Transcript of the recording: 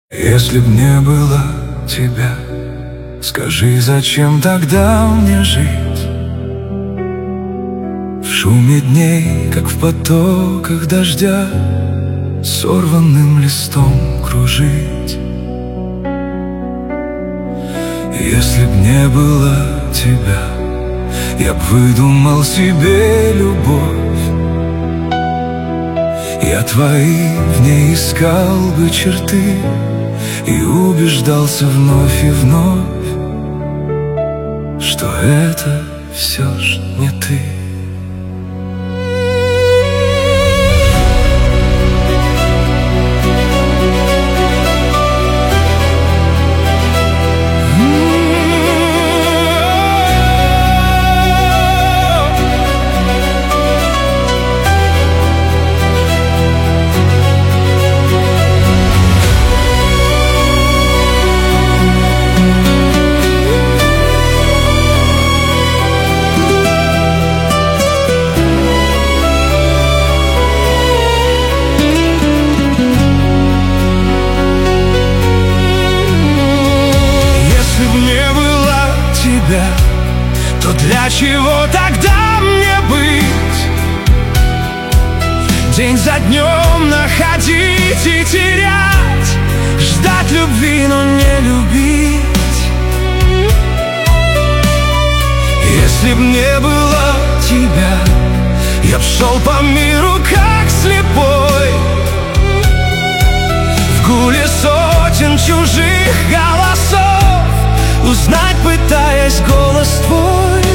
Если б не было тебя, скажи, зачем тогда мне жить? В шуме дней, как в потоках дождя, сорванным листом кружить. Если б не было тебя, я б выдумал себе любовь. Я твои в ней искал бы черты и убеждался вновь и вновь, что это все ж не ты. То для чего тогда мне быть? День за днем находить и терять, ждать любви, но не любить. Если б не было тебя, я б шел по миру как слепой, в гуле сотен чужих голосов, узнать пытаясь голос твой.